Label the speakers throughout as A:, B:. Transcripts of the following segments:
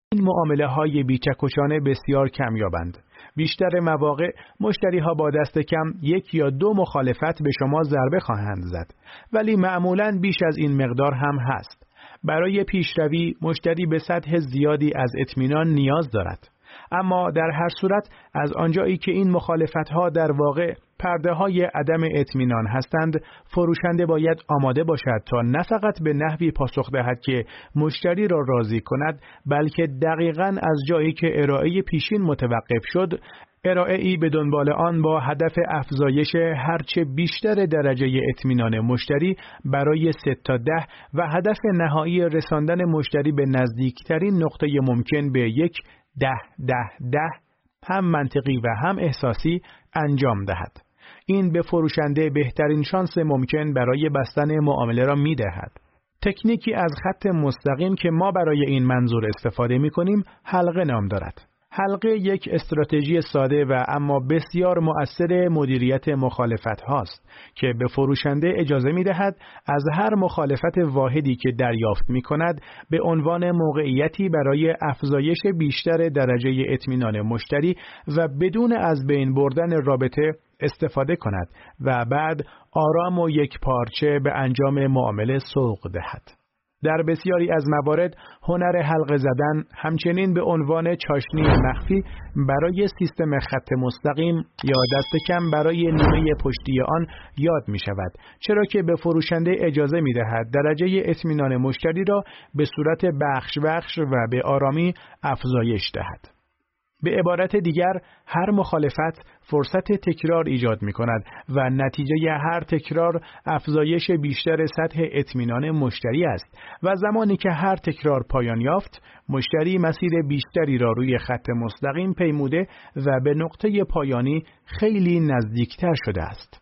A: این معامله‌های بیچکشانه بسیار کمیابند. بیشتر مواقع مشتری‌ها با دست کم 1 یا 2 مخالفت به شما ضربه خواهند زد، ولی معمولاً بیش از این مقدار هم هست. برای پیشروی مشتری به سطح زیادی از اطمینان نیاز دارد. اما در هر صورت از آنجایی که این مخالفت‌ها در واقع پرده‌های عدم اطمینان هستند، فروشنده باید آماده باشد تا نه فقط به نحوی پاسخ دهد که مشتری را راضی کند، بلکه دقیقاً از جایی که ارائه پیشین متوقف شد، ارائه‌ای به دنبال آن با هدف افزایش هرچه بیشتر درجه اطمینان مشتری برای 3 تا 10 و هدف نهایی رساندن مشتری به نزدیکترین نقطه ممکن به 1 10 10 10 هم منطقی و هم احساسی انجام دهد. این به فروشنده بهترین شانس ممکن برای بستن معامله را می دهد. تکنیکی از خط مستقیم که ما برای این منظور استفاده می کنیم حلقه نام دارد. حلقه یک استراتژی ساده و اما بسیار مؤثر مدیریت مخالفت هاست که به فروشنده اجازه می دهد از هر مخالفت واحدی که دریافت می کند به عنوان موقعیتی برای افزایش بیشتر درجه اطمینان مشتری و بدون از بین بردن رابطه استفاده کند و بعد آرام و یک پارچه به انجام معامله سوق دهد. در بسیاری از موارد هنر حلقه زدن همچنین به عنوان چاشنی مخفی برای سیستم خط مستقیم یا دست کم برای نیمه پشتی آن یاد می شود، چرا که به فروشنده اجازه می دهد درجه اطمینان مشتری را به صورت بخش بخش و به آرامی افزایش دهد. به عبارت دیگر، هر مخالفت فرصت تکرار ایجاد می کند و نتیجه هر تکرار افزایش بیشتر سطح اطمینان مشتری است و زمانی که هر تکرار پایان یافت، مشتری مسیر بیشتری را روی خط مستقیم پیموده و به نقطه پایانی خیلی نزدیکتر شده است.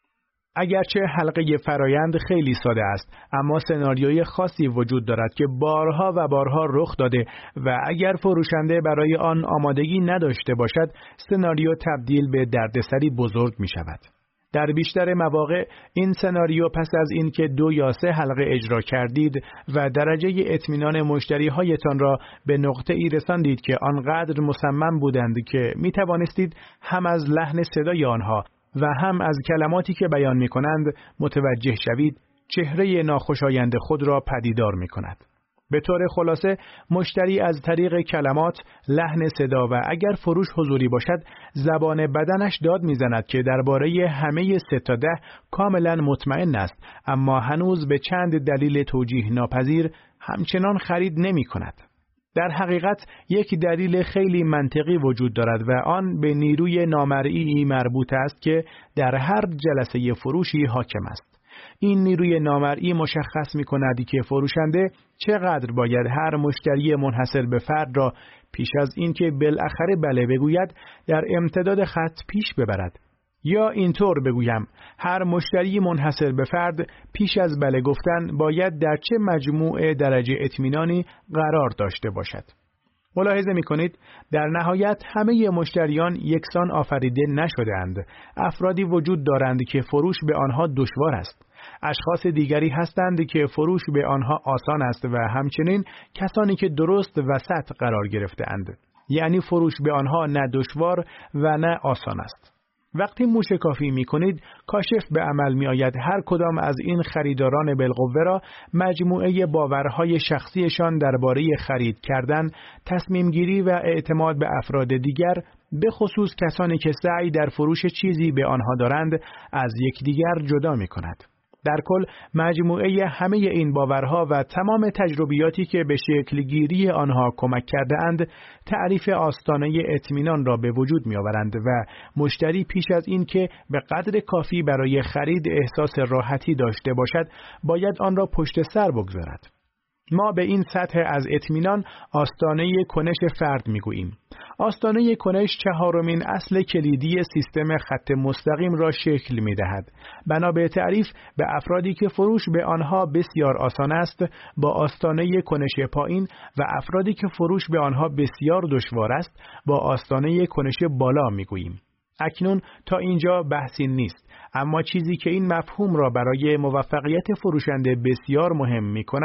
A: اگرچه حلقه فرایند خیلی ساده است، اما سناریوی خاصی وجود دارد که بارها و بارها رخ داده و اگر فروشنده برای آن آمادگی نداشته باشد، سناریو تبدیل به دردسری بزرگ می شود. در بیشتر مواقع این سناریو پس از اینکه 2 یا 3 حلقه اجرا کردید و درجه اطمینان مشتری هایتان را به نقطه ای رساندید که آنقدر مصمم بودند که می توانستید هم از لحن صدای آنها و هم از کلماتی که بیان می کنند متوجه شوید، چهره ناخوشایند خود را پدیدار می کند. به طور خلاصه مشتری از طریق کلمات، لحن صدا و اگر فروش حضوری باشد زبان بدنش داد می زند که درباره همه 3 تا 10 کاملا مطمئن است، اما هنوز به چند دلیل توجیه ناپذیر همچنان خرید نمی کند. در حقیقت یک دلیل خیلی منطقی وجود دارد و آن به نیروی نامرئی مربوط است که در هر جلسه فروشی حاکم است. این نیروی نامرئی مشخص می کند که فروشنده چقدر باید هر مشتری منحصر به فرد را پیش از اینکه بالاخره بله بگوید در امتداد خط پیش ببرد. یا اینطور بگویم، هر مشتری منحصر به فرد پیش از بله گفتن باید در چه مجموعه درجه اطمینانی قرار داشته باشد. ملاحظه می کنید در نهایت همه مشتریان یکسان آفریده نشده‌اند. افرادی وجود دارند که فروش به آنها دشوار است. اشخاص دیگری هستند که فروش به آنها آسان است و همچنین کسانی که درست وسط قرار گرفته‌اند. یعنی فروش به آنها نه دشوار و نه آسان است. وقتی موشکافی می کنید، کاشف به عمل می آید هر کدام از این خریداران بالقوه را مجموعه باورهای شخصیشان درباره خرید کردن، تصمیم گیری و اعتماد به افراد دیگر، به خصوص کسانی که سعی در فروش چیزی به آنها دارند، از یکدیگر جدا می کند. در کل مجموعه همه این باورها و تمام تجربیاتی که به شکل گیری آنها کمک کرده اند تعریف آستانه اطمینان را به وجود می آورند و مشتری پیش از این که به قدر کافی برای خرید احساس راحتی داشته باشد باید آن را پشت سر بگذارد. ما به این سطح از اطمینان آستانه کنش فرد میگوییم. آستانه کنش 4مین اصل کلیدی سیستم خط مستقیم را شکل می‌دهد. بنا به تعریف به افرادی که فروش به آنها بسیار آسان است با آستانه کنش پایین و افرادی که فروش به آنها بسیار دشوار است با آستانه کنش بالا میگوییم. اکنون تا اینجا بحثی نیست، اما چیزی که این مفهوم را برای موفقیت فروشنده بسیار مهم می‌کند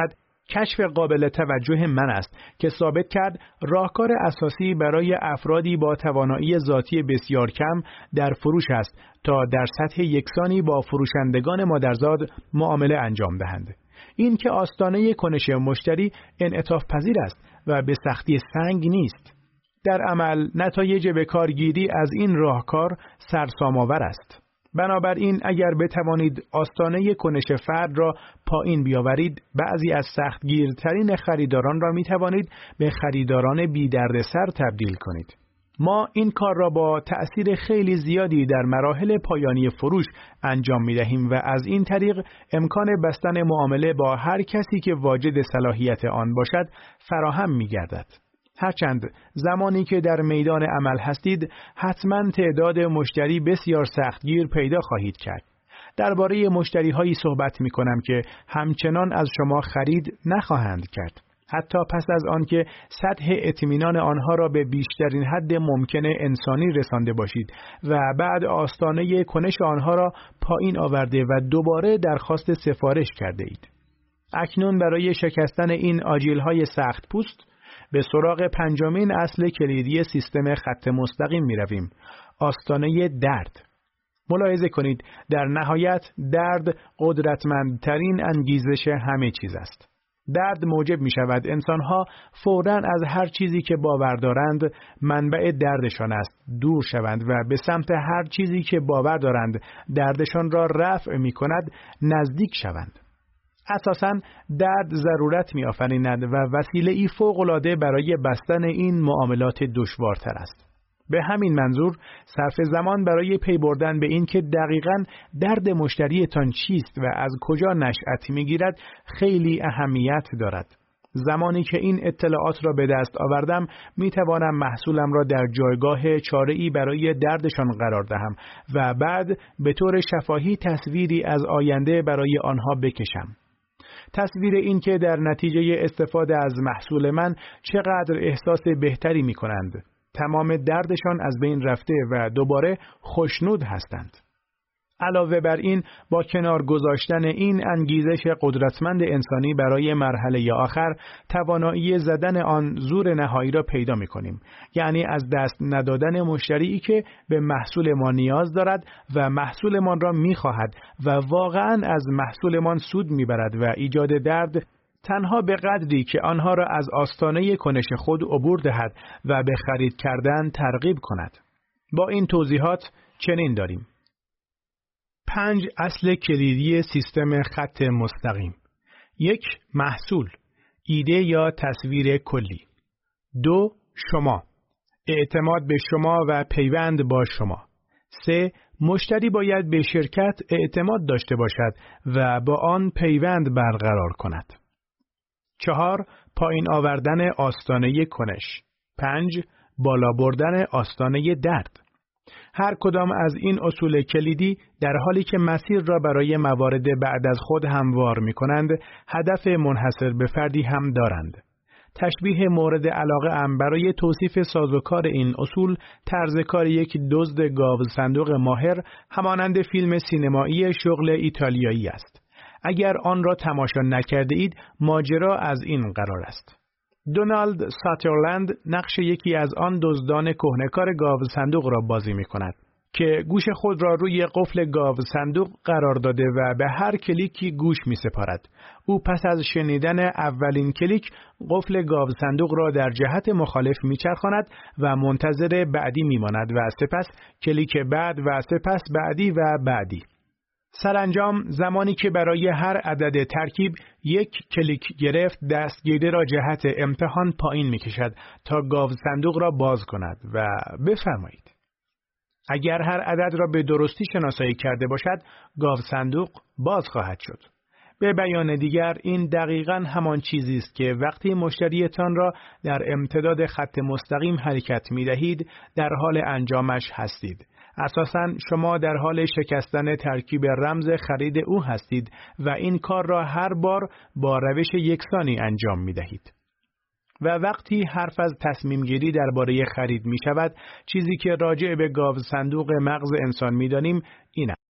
A: کشف قابل توجه من است که ثابت کرد راهکار اساسی برای افرادی با توانایی ذاتی بسیار کم در فروش است تا در سطح یکسانی با فروشندگان مادرزاد معامله انجام دهند. این که آستانه کنش مشتری انعطاف پذیر است و به سختی سنگ نیست. در عمل نتایج به کارگیری از این راهکار سرسام‌آور است. بنابراین اگر بتوانید آستانه کنش فرد را پایین بیاورید، بعضی از سختگیرترین خریداران را می توانید به خریداران بی دردسر تبدیل کنید. ما این کار را با تأثیر خیلی زیادی در مراحل پایانی فروش انجام می دهیم و از این طریق امکان بستن معامله با هر کسی که واجد صلاحیت آن باشد فراهم می گردد. هرچند زمانی که در میدان عمل هستید، حتما تعداد مشتری بسیار سختگیر پیدا خواهید کرد. درباره مشتری هایی صحبت می کنم که همچنان از شما خرید نخواهند کرد. حتی پس از آنکه سطح اطمینان آنها را به بیشترین حد ممکن انسانی رسانده باشید و بعد آستانه کنش آنها را پایین آورده و دوباره درخواست سفارش کرده اید. اکنون برای شکستن این آجیل‌های سخت پوست به سراغ پنجمین اصل کلیدی سیستم خط مستقیم می رویم: آستانه درد. ملاحظه کنید در نهایت درد قدرتمندترین انگیزش همه چیز است. درد موجب می شود انسانها فوراً از هر چیزی که باور دارند منبع دردشان است دور شوند و به سمت هر چیزی که باور دارند دردشان را رفع می کند نزدیک شوند. اساساً درد ضرورت می آفریند و وسیله‌ای فوق‌العاده برای بستن این معاملات دشوارتر است. به همین منظور صرف زمان برای پی بردن به این که دقیقاً درد مشتریتان چیست و از کجا نشأت می‌گیرد خیلی اهمیت دارد. زمانی که این اطلاعات را به دست آوردم می‌توانم محصولم را در جایگاه چاره‌ای برای دردشان قرار دهم و بعد به طور شفاهی تصویری از آینده برای آنها بکشم. تصویر این که در نتیجه استفاده از محصول من چقدر احساس بهتری می‌کنند. تمام دردشان از بین رفته و دوباره خوشنود هستند. علاوه بر این، با کنار گذاشتن این انگیزش قدرتمند انسانی برای مرحله آخر، توانایی زدن آن زور نهایی را پیدا می‌کنیم. یعنی از دست ندادن مشتری که به محصول ما نیاز دارد و محصولمان را می‌خواهد و واقعاً از محصولمان سود می‌برد و ایجاد درد تنها به قدری که آنها را از آستانه کنش خود عبور دهد و به خرید کردن ترغیب کند. با این توضیحات چنین داریم: 5 اصل کلیدی سیستم خط مستقیم. 1. محصول، ایده یا تصویر کلی. 2. شما، اعتماد به شما و پیوند با شما. 3. مشتری باید به شرکت اعتماد داشته باشد و با آن پیوند برقرار کند. 4. پایین آوردن آستانه کنش. 5. بالا بردن آستانه درد. هر کدام از این اصول کلیدی در حالی که مسیر را برای موارد بعد از خود هموار می کنند، هدف منحصر به فردی هم دارند. تشبیه مورد علاقه ام برای توصیف سازوکار این اصول طرز کار یک دزد گاو صندوق ماهر همانند فیلم سینمایی شغل ایتالیایی است. اگر آن را تماشا نکرده اید، ماجرا از این قرار است. دونالد ساترلند نقش یکی از آن دزدان کهنه‌کار گاو صندوق را بازی می کند که گوش خود را روی قفل گاو صندوق قرار داده و به هر کلیکی گوش می سپارد. او پس از شنیدن اولین کلیک قفل گاو صندوق را در جهت مخالف می چرخاند و منتظر بعدی می ماند و سپس کلیک بعد و سپس بعدی و بعدی. سرانجام زمانی که برای هر عدد ترکیب یک کلیک گرفت، دستگیره را جهت امتحان پایین می کشد تا گاو صندوق را باز کند و بفرمایید. اگر هر عدد را به درستی شناسایی کرده باشد، گاو صندوق باز خواهد شد. به بیان دیگر، این دقیقاً همان چیزی است که وقتی مشتریتان را در امتداد خط مستقیم حرکت می دهید، در حال انجامش هستید. اساساً شما در حال شکستن ترکیب رمز خرید او هستید و این کار را هر بار با روش یکسانی انجام می دهید. و وقتی حرف از تصمیم گیری درباره خرید می شود، چیزی که راجع به گاو صندوق مغز انسان می دانیم این است.